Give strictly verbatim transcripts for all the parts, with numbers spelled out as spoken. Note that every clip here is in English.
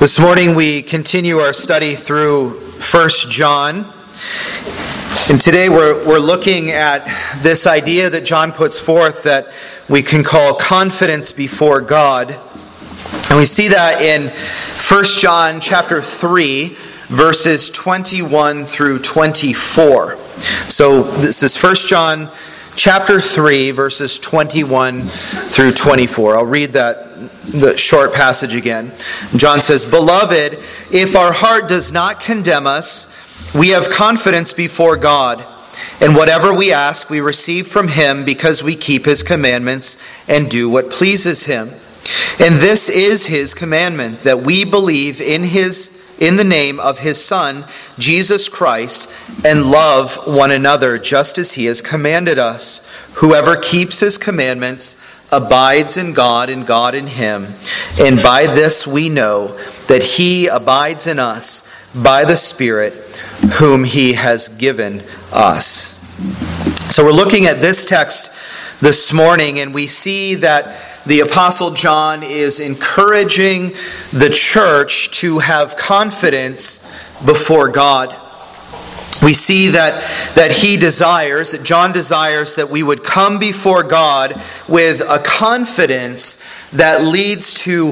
This morning we continue our study through First John. And today we're, we're looking at this idea that John puts forth that we can call confidence before God. And we see that in First John chapter three, verses twenty-one through twenty-four. So this is First John chapter three, verses twenty-one through twenty-four. I'll read that the short passage again. John says, "Beloved, if our heart does not condemn us, we have confidence before God. And whatever we ask, we receive from Him because we keep His commandments and do what pleases Him. And this is His commandment, that we believe in His in the name of His Son, Jesus Christ, and love one another just as He has commanded us. Whoever keeps His commandments abides in God and God in him. And by this we know that He abides in us by the Spirit whom He has given us." So we're looking at this text this morning, and we see that the Apostle John is encouraging the church to have confidence before God. We see that, that he desires, that John desires that we would come before God with a confidence that leads to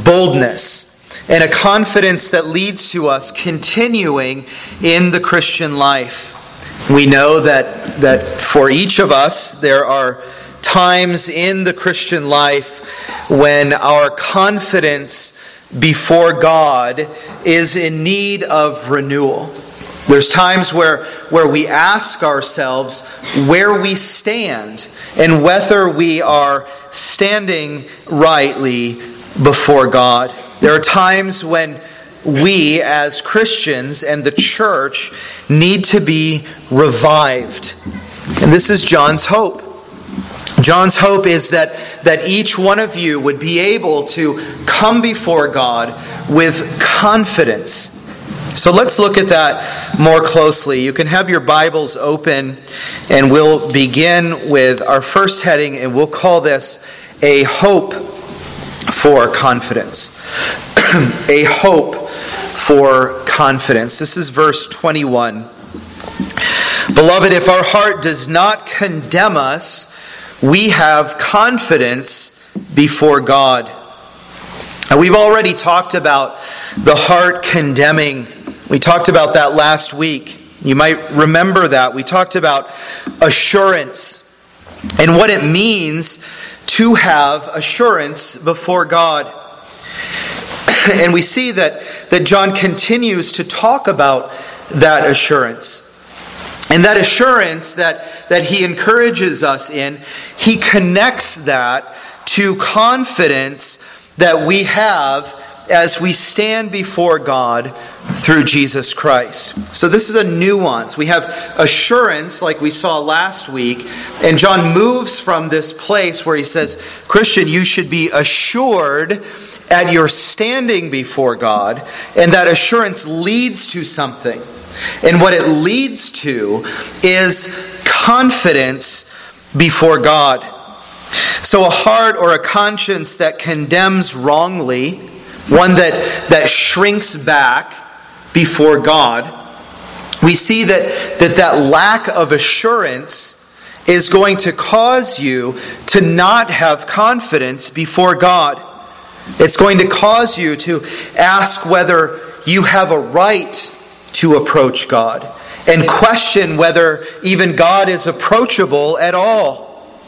boldness, and a confidence that leads to us continuing in the Christian life. We know that, that for each of us there are times in the Christian life when our confidence before God is in need of renewal. There's times where, where we ask ourselves where we stand and whether we are standing rightly before God. There are times when we as Christians and the church need to be revived. And this is John's hope. John's hope is that, that each one of you would be able to come before God with confidence. So let's look at that more closely. You can have your Bibles open, and we'll begin with our first heading, and we'll call this A Hope for Confidence. A hope for confidence. This is verse twenty-one. "Beloved, if our heart does not condemn us, we have confidence before God." And we've already talked about the heart condemning. We talked about that last week. You might remember that. We talked about assurance and what it means to have assurance before God. And we see that, that John continues to talk about that assurance. And that assurance that, that he encourages us in, he connects that to confidence that we have as we stand before God through Jesus Christ. So this is a nuance. We have assurance like we saw last week, and John moves from this place where he says, Christian, you should be assured at your standing before God, and that assurance leads to something. And what it leads to is confidence before God. So a heart or a conscience that condemns wrongly, one that, that shrinks back before God, we see that, that that lack of assurance is going to cause you to not have confidence before God. It's going to cause you to ask whether you have a right to approach God, and question whether even God is approachable at all.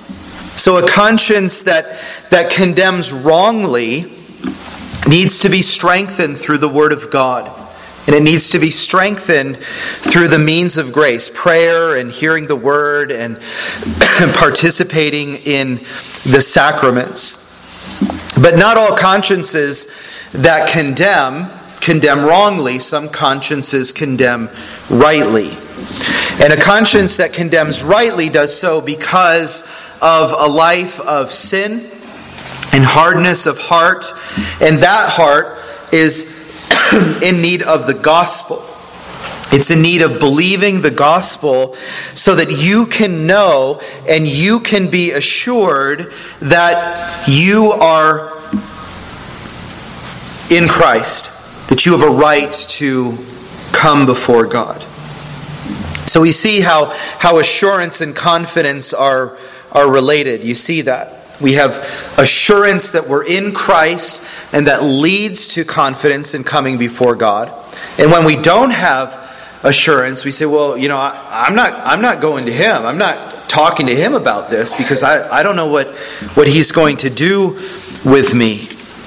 So a conscience that, that condemns wrongly needs to be strengthened through the Word of God. And it needs to be strengthened through the means of grace, prayer and hearing the Word and participating in the sacraments. But not all consciences that condemn, condemn wrongly. Some consciences condemn rightly. And a conscience that condemns rightly does so because of a life of sin and hardness of heart, and that heart is in need of the gospel. It's in need of believing the gospel so that you can know and you can be assured that you are in Christ, that you have a right to come before God. So we see how, how assurance and confidence are, are related. You see that. We have assurance that we're in Christ, and that leads to confidence in coming before God. And when we don't have assurance, we say, well, you know, I, I'm not I'm not going to him. I'm not talking to him about this because I, I don't know what, what he's going to do with me.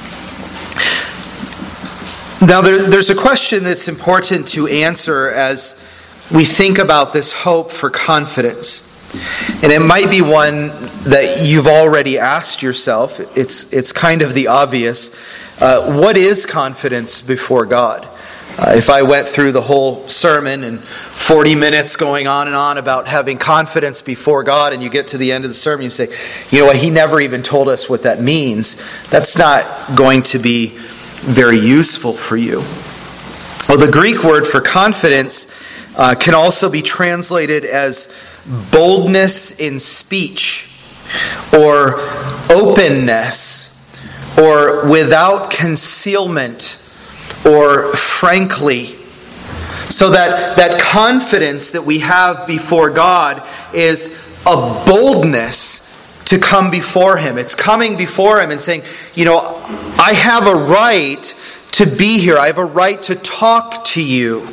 Now, there, there's a question that's important to answer as we think about this hope for confidence. And it might be one that you've already asked yourself. It's it's kind of the obvious. Uh, what is confidence before God? Uh, if I went through the whole sermon and forty minutes going on and on about having confidence before God, and you get to the end of the sermon, you say, you know what, he never even told us what that means. That's not going to be very useful for you. Well, the Greek word for confidence uh, can also be translated as boldness in speech, or openness, or without concealment, or frankly. So that, that confidence that we have before God is a boldness to come before Him. It's coming before Him and saying, you know, I have a right to be here. I have a right to talk to you.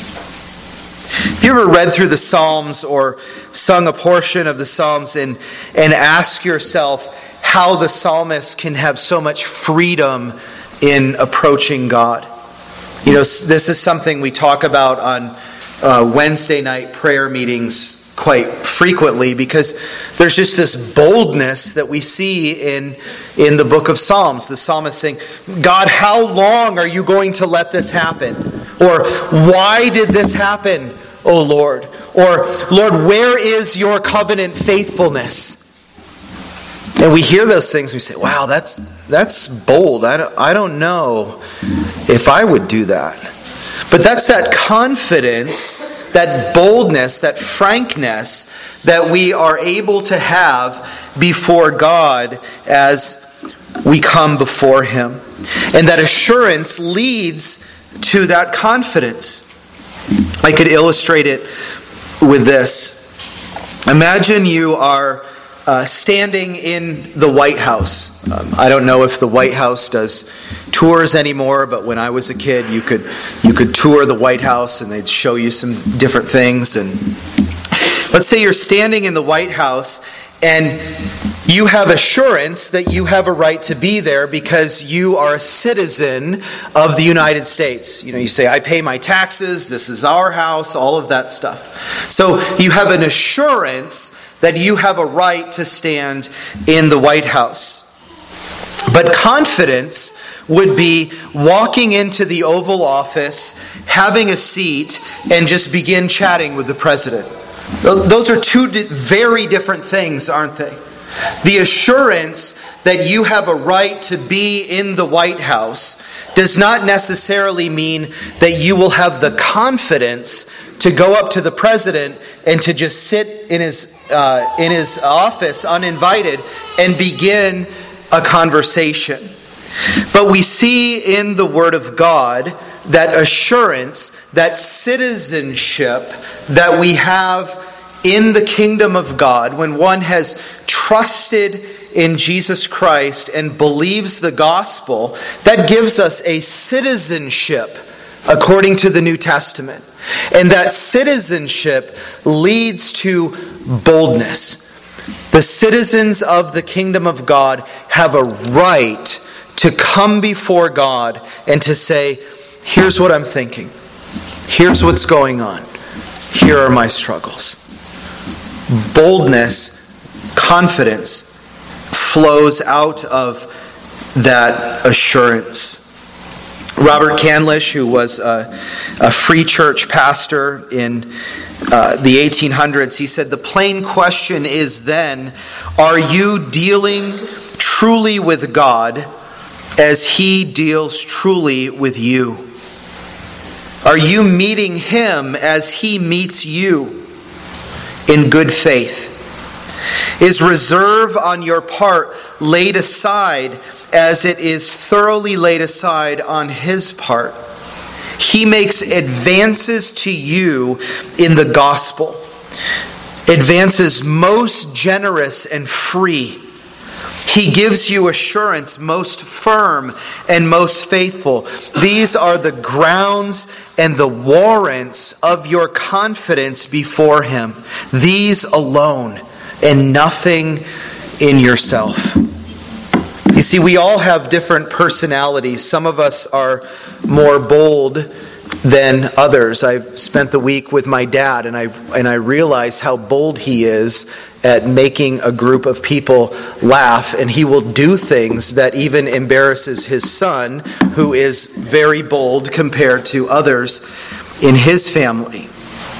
Have you ever read through the Psalms or sung a portion of the Psalms and, and ask yourself how the psalmist can have so much freedom in approaching God? You know, this is something we talk about on uh, Wednesday night prayer meetings quite frequently, because there's just this boldness that we see in, in the book of Psalms. The psalmist saying, God, how long are you going to let this happen? Or, why did this happen, O Lord? Or, Lord, where is your covenant faithfulness? And we hear those things, we say, wow, that's that's bold. I don't, I don't know if I would do that. But that's that confidence, that boldness, that frankness that we are able to have before God as we come before Him. And that assurance leads to that confidence. I could illustrate it with this. Imagine you are uh, standing in the White House. Um, I don't know if the White House does tours anymore, but when I was a kid, you could you could tour the White House and they'd show you some different things. And let's say you're standing in the White House and you have assurance that you have a right to be there because you are a citizen of the United States. You know, you say, I pay my taxes, this is our house, all of that stuff. So you have an assurance that you have a right to stand in the White House. But confidence would be walking into the Oval Office, having a seat, and just begin chatting with the president. Those are two very different things, aren't they? The assurance that you have a right to be in the White House does not necessarily mean that you will have the confidence to go up to the president and to just sit in his uh, in his office uninvited and begin a conversation. But we see in the Word of God that assurance, that citizenship that we have in the kingdom of God when one has trusted in Jesus Christ and believes the gospel, that gives us a citizenship according to the New Testament. And that citizenship leads to boldness. The citizens of the kingdom of God have a right to come before God and to say, here's what I'm thinking. Here's what's going on. Here are my struggles. Boldness, confidence flows out of that assurance. Robert Candlish, who was a, a free church pastor in uh, the eighteen hundreds, he said, the plain question is then, are you dealing truly with God as He deals truly with you? Are you meeting Him as He meets you in good faith? Is reserve on your part laid aside as it is thoroughly laid aside on His part? He makes advances to you in the gospel. Advances most generous and free. He gives you assurance most firm and most faithful. These are the grounds and the warrants of your confidence before Him. These alone, and nothing in yourself. You see, we all have different personalities. Some of us are more bold than others. I spent the week with my dad, and I and I realized how bold he is at making a group of people laugh, and he will do things that even embarrasses his son, who is very bold compared to others in his family.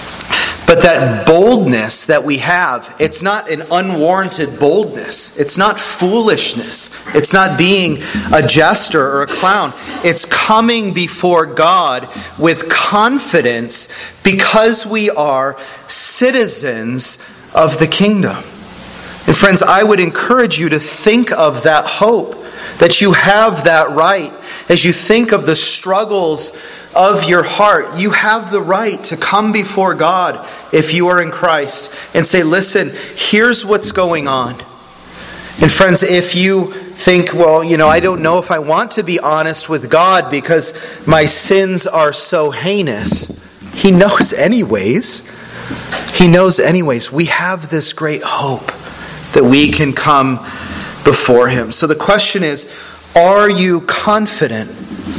But that boldness that we have, it's not an unwarranted boldness. It's not foolishness. It's not being a jester or a clown. It's coming before God with confidence because we are citizens of the kingdom. And friends, I would encourage you to think of that hope, that you have that right. As you think of the struggles of your heart, you have the right to come before God if you are in Christ and say, listen, here's what's going on. And friends, if you think, well, you know, I don't know if I want to be honest with God because my sins are so heinous. He knows anyways. He knows anyways. We have this great hope that we can come before Him. So the question is, are you confident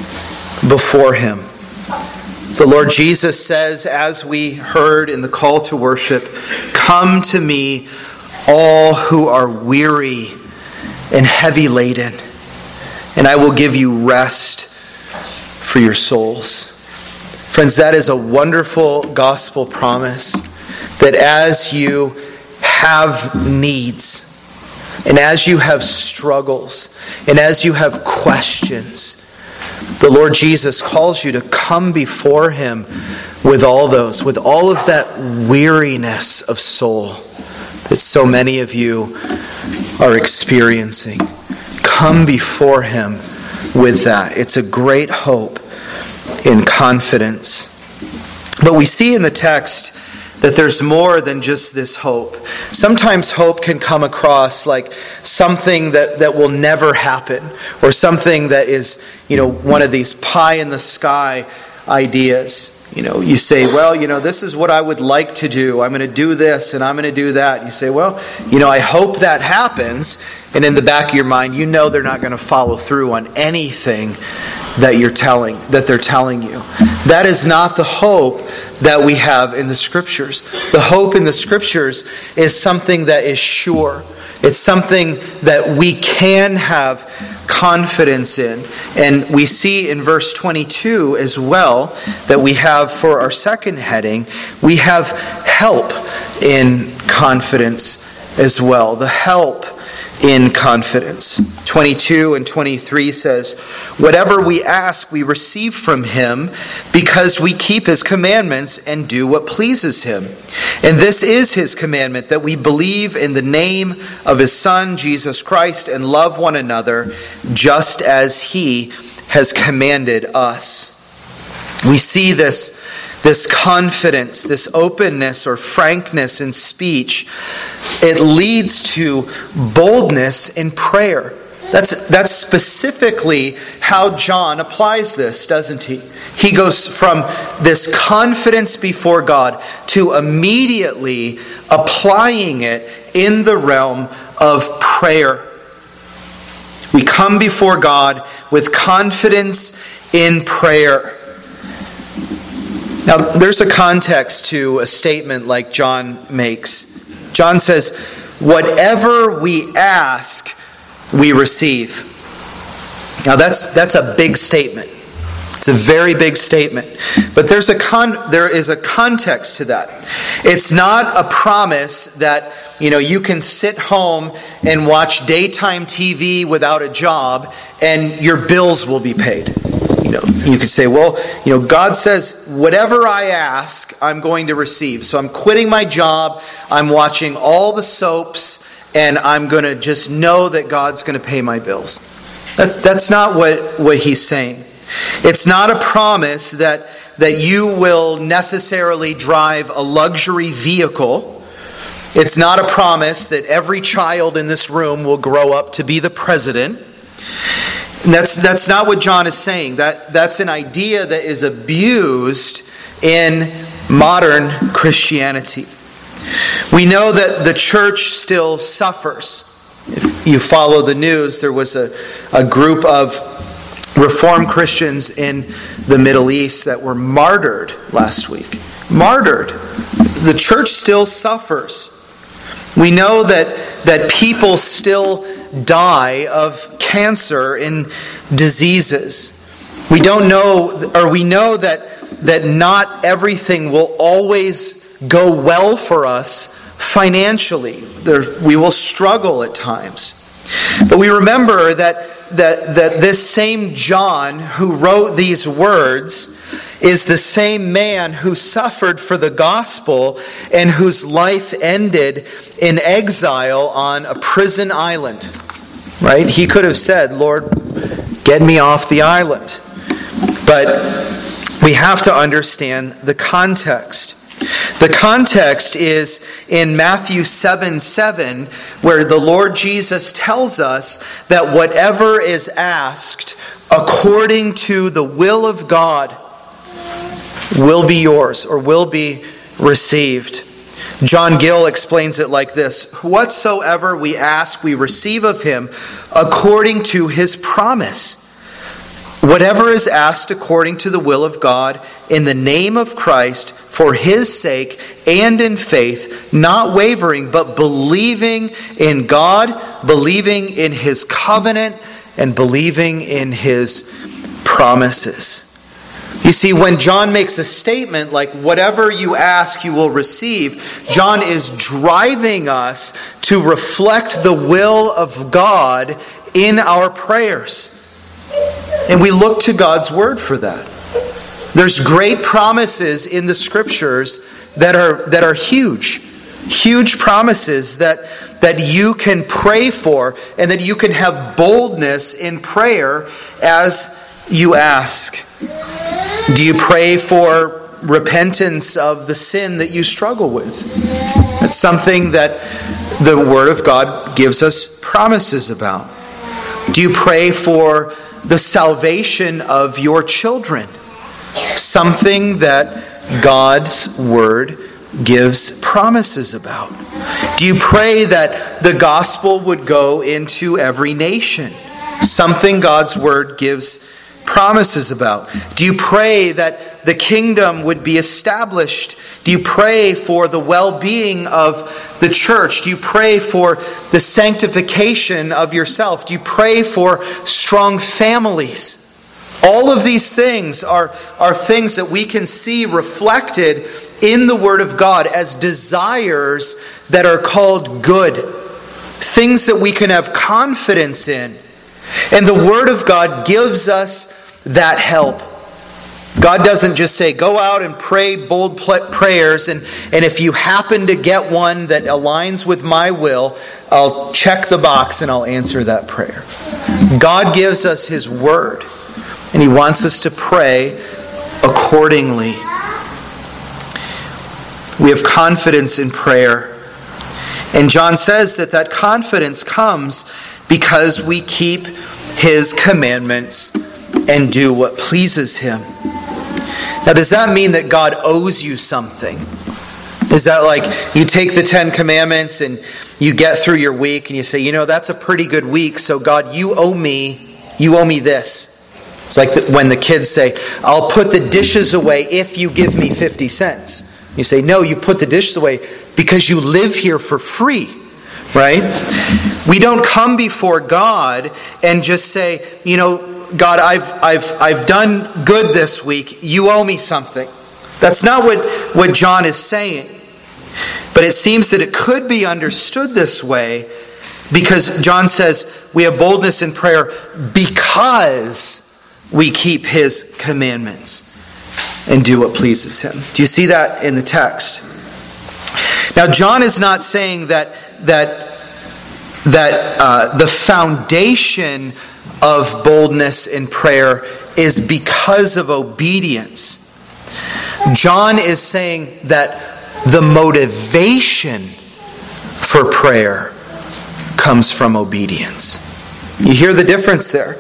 before Him? The Lord Jesus says, as we heard in the call to worship, come to me, all who are weary and heavy laden, and I will give you rest for your souls. Friends, that is a wonderful gospel promise, that as you have needs, and as you have struggles, and as you have questions, the Lord Jesus calls you to come before Him with all those, with all of that weariness of soul that so many of you are experiencing. Come before Him with that. It's a great hope in confidence. But we see in the text that there's more than just this hope. Sometimes hope can come across like something that, that will never happen, or something that is, you know, one of these pie in the sky ideas. You know, you say, well, you know, this is what I would like to do. I'm going to do this and I'm going to do that. You say, well, you know, I hope that happens. And in the back of your mind, you know they're not going to follow through on anything that you're telling, that they're telling you. That is not the hope that we have in the Scriptures. The hope in the Scriptures is something that is sure. It's something that we can have confidence in. And we see in verse twenty-two as well that we have for our second heading, we have help in confidence as well. The help in confidence. twenty-two and twenty-three says, whatever we ask, we receive from Him because we keep His commandments and do what pleases Him. And this is His commandment, that we believe in the name of His Son, Jesus Christ, and love one another just as He has commanded us. We see this This confidence, this openness or frankness in speech, it leads to boldness in prayer. That's, that's specifically how John applies this, doesn't he? He goes from this confidence before God to immediately applying it in the realm of prayer. We come before God with confidence in prayer. Now, there's a context to a statement like John makes. John says, whatever we ask, we receive. Now, that's that's a big statement. It's a very big statement. But there's a con- there is a context to that. It's not a promise that, you know, you can sit home and watch daytime T V without a job and your bills will be paid. You know, you could say, well, you know, God says, whatever I ask, I'm going to receive. So I'm quitting my job, I'm watching all the soaps, and I'm going to just know that God's going to pay my bills. That's that's not what, what he's saying. It's not a promise that, that you will necessarily drive a luxury vehicle. It's not a promise that every child in this room will grow up to be the president. And that's, that's not what John is saying. That, that's an idea that is abused in modern Christianity. We know that the church still suffers. If you follow the news, there was a, a group of Reformed Christians in the Middle East that were martyred last week. Martyred. The church still suffers. We know that, that people still die of cancer and diseases. We don't know, or we know that, that not everything will always go well for us financially. There, we will struggle at times. But we remember that, that, that this same John who wrote these words is the same man who suffered for the gospel and whose life ended in exile on a prison island. Right? He could have said, Lord, get me off the island. But we have to understand the context. The context is in Matthew seven seven, where the Lord Jesus tells us that whatever is asked according to the will of God will be yours or will be received. John Gill explains it like this: whatsoever we ask, we receive of him according to his promise. Whatever is asked according to the will of God, in the name of Christ, for his sake, and in faith, not wavering, but believing in God, believing in his covenant, and believing in his promises. You see, when John makes a statement like, whatever you ask, you will receive, John is driving us to reflect the will of God in our prayers. And we look to God's word for that. There's great promises in the scriptures that are that are huge. Huge promises that, that you can pray for and that you can have boldness in prayer as you ask. Do you pray for repentance of the sin that you struggle with? That's something that the Word of God gives us promises about. Do you pray for the salvation of your children? Something that God's Word gives promises about. Do you pray that the gospel would go into every nation? Something God's Word gives promises about. Do you pray that the kingdom would be established? Do you pray for the well-being of the church? Do you pray for the sanctification of yourself? Do you pray for strong families? All of these things are, are things that we can see reflected in the Word of God as desires that are called good. Things that we can have confidence in. And the Word of God gives us that help. God doesn't just say, go out and pray bold prayers, and, and if you happen to get one that aligns with my will, I'll check the box and I'll answer that prayer. God gives us His Word, and He wants us to pray accordingly. We have confidence in prayer. And John says that that confidence comes because we keep His commandments and do what pleases Him. Now, does that mean that God owes you something? Is that like you take the Ten Commandments and you get through your week and you say, you know, that's a pretty good week, so God, you owe me, you owe me this. It's like the, when the kids say, I'll put the dishes away if you give me fifty cents. You say, no, you put the dishes away because you live here for free, right? We don't come before God and just say, you know, God, I've I've I've done good this week. You owe me something. That's not what, what John is saying. But it seems that it could be understood this way because John says we have boldness in prayer because we keep His commandments and do what pleases Him. Do you see that in the text? Now, John is not saying that that that uh, the foundation of boldness in prayer is because of obedience. John is saying that the motivation for prayer comes from obedience. You hear the difference there?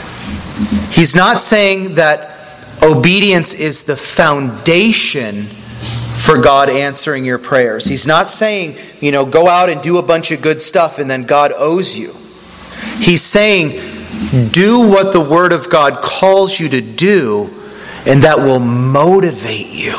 He's not saying that obedience is the foundation for God answering your prayers. He's not saying, you know, go out and do a bunch of good stuff and then God owes you. He's saying, do what the Word of God calls you to do, and that will motivate you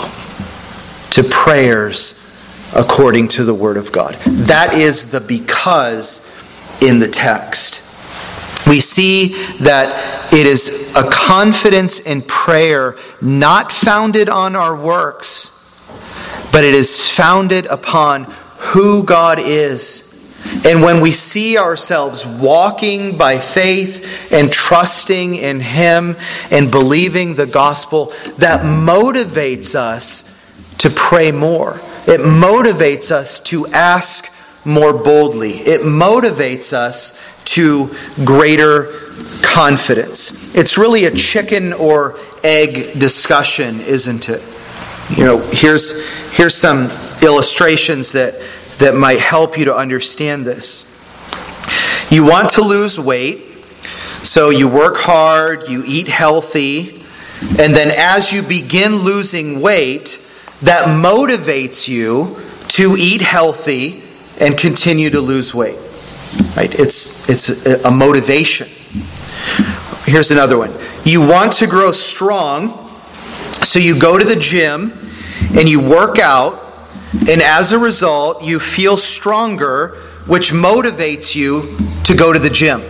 to prayers according to the Word of God. That is the because in the text. We see that it is a confidence in prayer not founded on our works, but it is founded upon who God is. And when we see ourselves walking by faith and trusting in Him and believing the gospel, that motivates us to pray more. It motivates us to ask more boldly. It motivates us to greater confidence. It's really a chicken or egg discussion, isn't it? You know, here's here's some illustrations that, that might help you to understand this. You want to lose weight, so you work hard, you eat healthy, and then as you begin losing weight, that motivates you to eat healthy and continue to lose weight. Right? It's it's a motivation. Here's another one. You want to grow strong, so you go to the gym and you work out, and as a result, you feel stronger, which motivates you to go to the gym.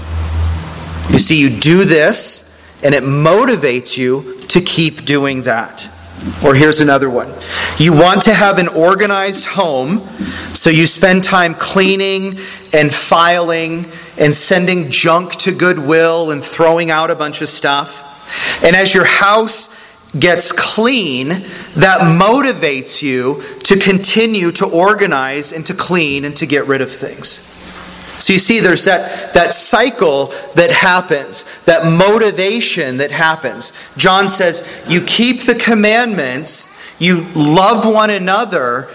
You see, you do this, and it motivates you to keep doing that. Or here's another one. You want to have an organized home, so you spend time cleaning and filing and sending junk to Goodwill and throwing out a bunch of stuff. And as your house gets clean, that motivates you to continue to organize and to clean and to get rid of things. So you see, there's that, that cycle that happens, that motivation that happens. John says, you keep the commandments, you love one another,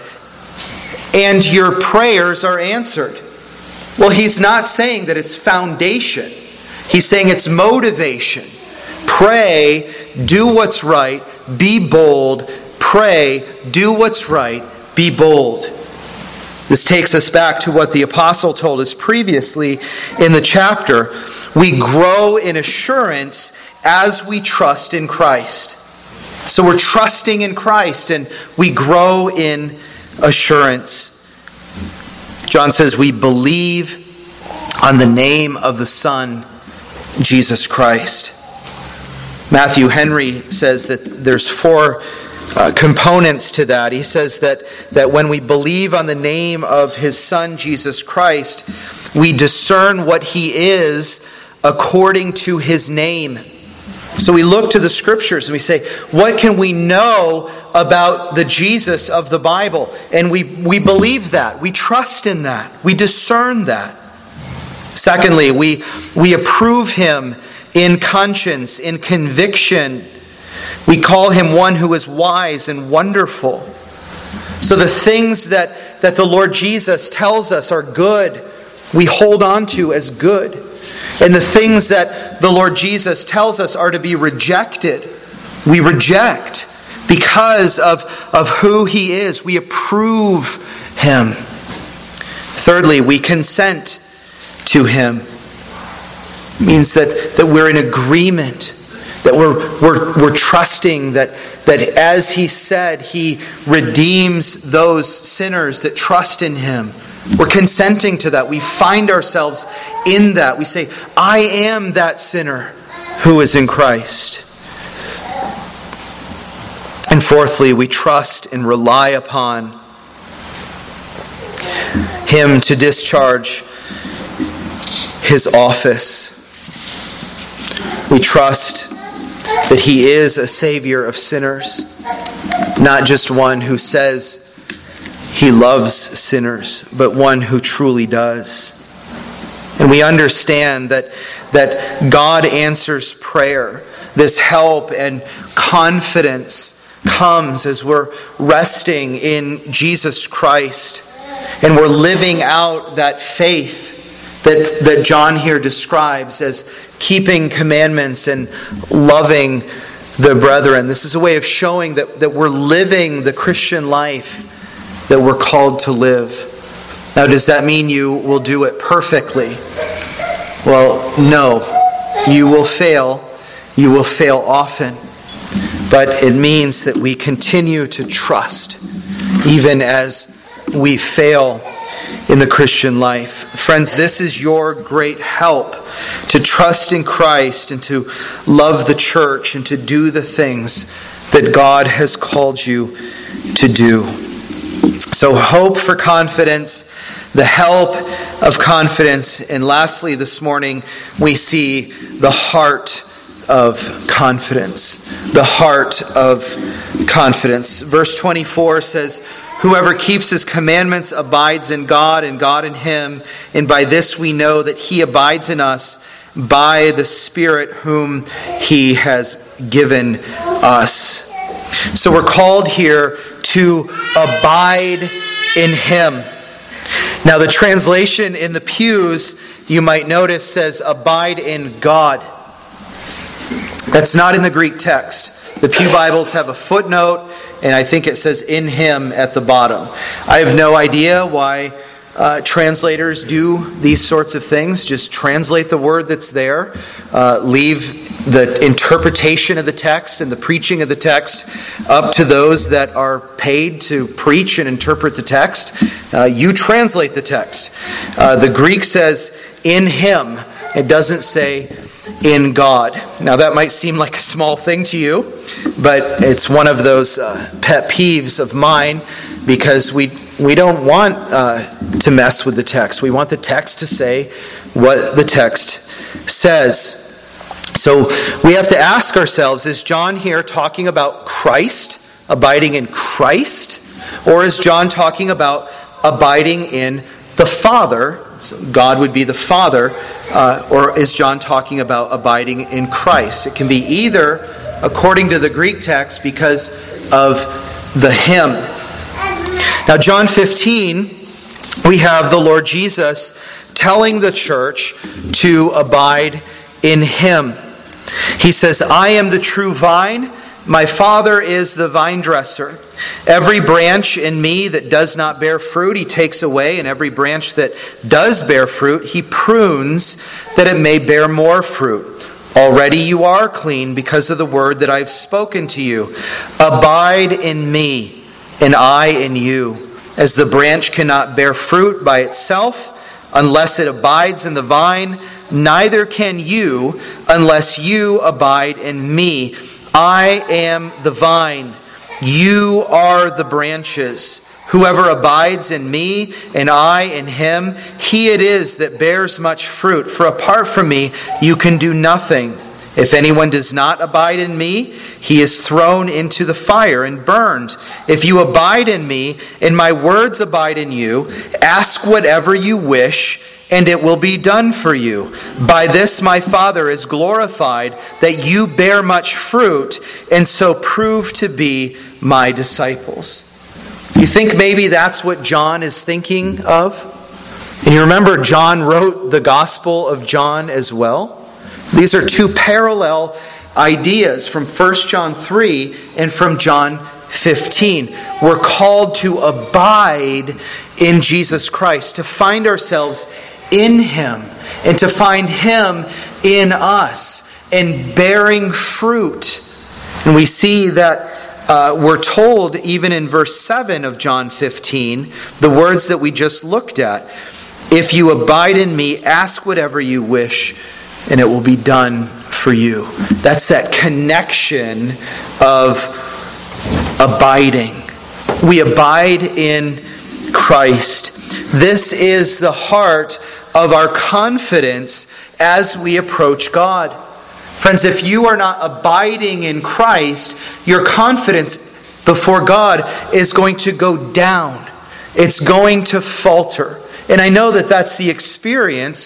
and your prayers are answered. Well, he's not saying that it's foundation. He's saying it's motivation. Pray, do what's right, be bold. Pray, do what's right, be bold. This takes us back to what the apostle told us previously in the chapter. We grow in assurance as we trust in Christ. So we're trusting in Christ and we grow in assurance. John says we believe on the name of the Son, Jesus Christ. Matthew Henry says that there's four uh, components to that. He says that, that when we believe on the name of His Son, Jesus Christ, we discern what He is according to His name. So we look to the Scriptures and we say, what can we know about the Jesus of the Bible? And we, we believe that. We trust in that. We discern that. Secondly, we, we approve Him in conscience, in conviction. We call Him one who is wise and wonderful. So the things that, that the Lord Jesus tells us are good, we hold on to as good. And the things that the Lord Jesus tells us are to be rejected, we reject because of, of who He is. We approve Him. Thirdly, we consent to Him. It means that, that we're in agreement, that we're, we're, we're trusting that, that as He said, He redeems those sinners that trust in Him. We're consenting to that. We find ourselves in that. We say, I am that sinner who is in Christ. And fourthly, we trust and rely upon Him to discharge His office. We trust that He is a Savior of sinners, not just one who says He loves sinners, but one who truly does. And we understand that, that God answers prayer. This help and confidence comes as we're resting in Jesus Christ. And we're living out that faith that, that John here describes as keeping commandments and loving the brethren. This is a way of showing that, that we're living the Christian life that we're called to live. Now, does that mean you will do it perfectly? Well, no. You will fail. You will fail often. But it means that we continue to trust, even as we fail in the Christian life. Friends, this is your great help, to trust in Christ and to love the church and to do the things that God has called you to do. So hope for confidence, the help of confidence, and lastly this morning we see the heart of confidence. The heart of confidence. Verse twenty-four says, "Whoever keeps his commandments abides in God, and God in him. And by this we know that he abides in us, by the Spirit whom he has given us." So we're called here to abide in him. Now the translation in the pews, you might notice, says abide in God. That's not in the Greek text. The Pew Bibles have a footnote, and I think it says in him at the bottom. I have no idea why uh, translators do these sorts of things. Just translate the word that's there. Uh, leave the interpretation of the text and the preaching of the text up to those that are paid to preach and interpret the text. Uh, you translate the text. Uh, the Greek says in him. It doesn't say in God. Now that might seem like a small thing to you, but it's one of those uh, pet peeves of mine, because we we don't want uh, to mess with the text. We want the text to say what the text says. So we have to ask ourselves, is John here talking about Christ, abiding in Christ? Or is John talking about abiding in the Father? So God would be the Father. Uh, or is John talking about abiding in Christ? It can be either, according to the Greek text, because of the him. Now, John fifteen, we have the Lord Jesus telling the church to abide in him. He says, "I am the true vine, my Father is the vine dresser. Every branch in me that does not bear fruit, he takes away, and every branch that does bear fruit, he prunes, that it may bear more fruit. Already you are clean because of the word that I've spoken to you. Abide in me, and I in you. As the branch cannot bear fruit by itself unless it abides in the vine, neither can you unless you abide in me. I am the vine. You are the branches. Whoever abides in me and I in him, he it is that bears much fruit. For apart from me, you can do nothing. If anyone does not abide in me, he is thrown into the fire and burned. If you abide in me and my words abide in you, ask whatever you wish, and it will be done for you. By this my Father is glorified, that you bear much fruit, and so prove to be my disciples." You think maybe that's what John is thinking of? And you remember John wrote the Gospel of John as well? These are two parallel ideas from First John three and from John fifteen. We're called to abide in Jesus Christ, to find ourselves in him, and to find him in us, and bearing fruit. And we see that uh, we're told, even in verse seven of John fifteen, the words that we just looked at. If you abide in me, ask whatever you wish, and it will be done for you. That's that connection of abiding. We abide in Christ. This is the heart of our confidence as we approach God. Friends, if you are not abiding in Christ, your confidence before God is going to go down. It's going to falter. And I know that that's the experience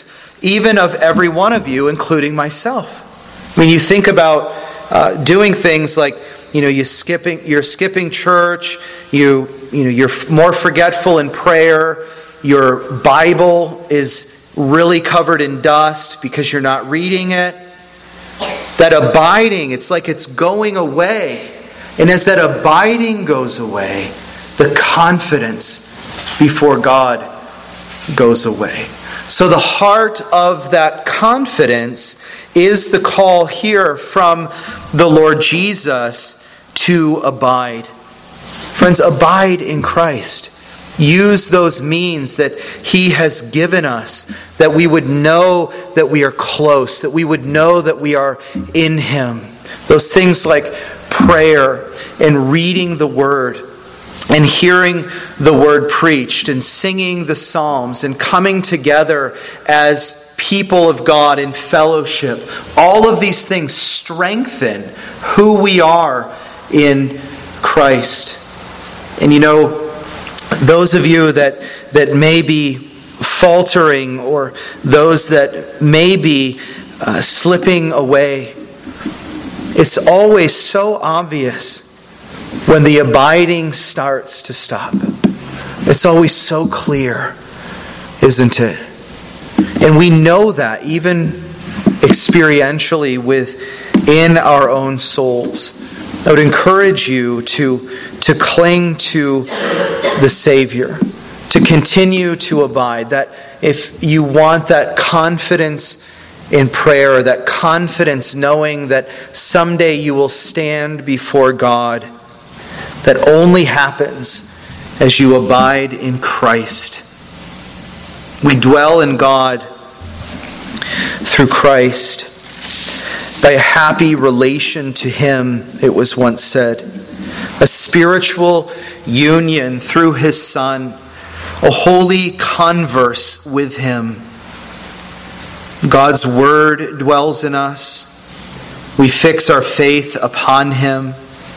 even of every one of you, including myself. I mean, you think about uh, doing things like, you know, you skipping, you're skipping church, you, you know, you're more forgetful in prayer, your Bible is really covered in dust because you're not reading it. That abiding, it's like it's going away. And as that abiding goes away, the confidence before God goes away. So the heart of that confidence is the call here from the Lord Jesus to abide. Friends, abide in Christ. Use those means that He has given us, that we would know that we are close, that we would know that we are in Him. Those things like prayer and reading the Word and hearing the Word preached and singing the Psalms and coming together as people of God in fellowship. All of these things strengthen who we are in Christ. And you know, those of you that, that may be faltering, or those that may be uh, slipping away, it's always so obvious when the abiding starts to stop. It's always so clear, isn't it? And we know that even experientially within our own souls. I would encourage you to, to cling to the Savior, to continue to abide. That if you want that confidence in prayer, that confidence knowing that someday you will stand before God, that only happens as you abide in Christ. We dwell in God through Christ by a happy relation to Him, it was once said. A spiritual union through His Son, a holy converse with Him. God's Word dwells in us. We fix our faith upon Him.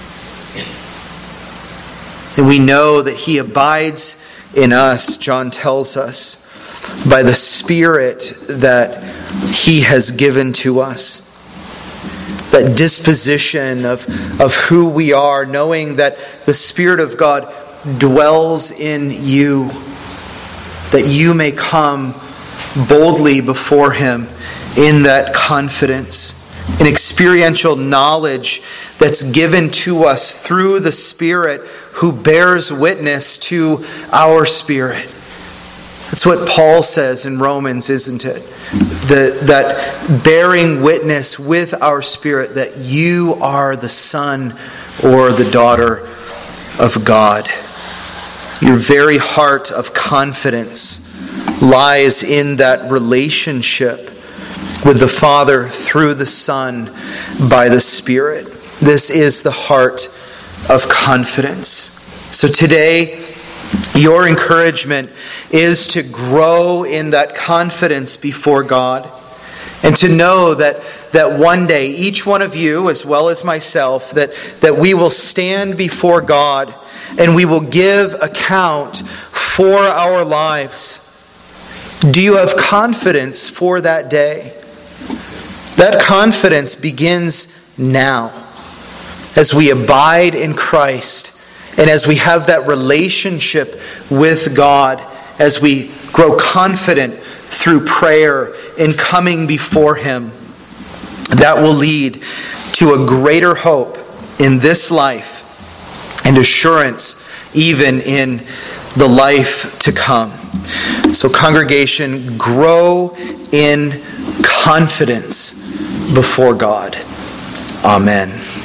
And we know that He abides in us, John tells us, by the Spirit that He has given to us. That disposition of, of who we are, knowing that the Spirit of God dwells in you, that you may come boldly before Him in that confidence, an experiential knowledge that's given to us through the Spirit who bears witness to our spirit. That's what Paul says in Romans, isn't it? The, that bearing witness with our spirit that you are the son or the daughter of God. Your very heart of confidence lies in that relationship with the Father through the Son by the Spirit. This is the heart of confidence. So today, your encouragement is to grow in that confidence before God, and to know that, that one day, each one of you, as well as myself, that, that we will stand before God and we will give account for our lives. Do you have confidence for that day? That confidence begins now as we abide in Christ. And as we have that relationship with God, as we grow confident through prayer and coming before Him, that will lead to a greater hope in this life and assurance even in the life to come. So congregation, grow in confidence before God. Amen.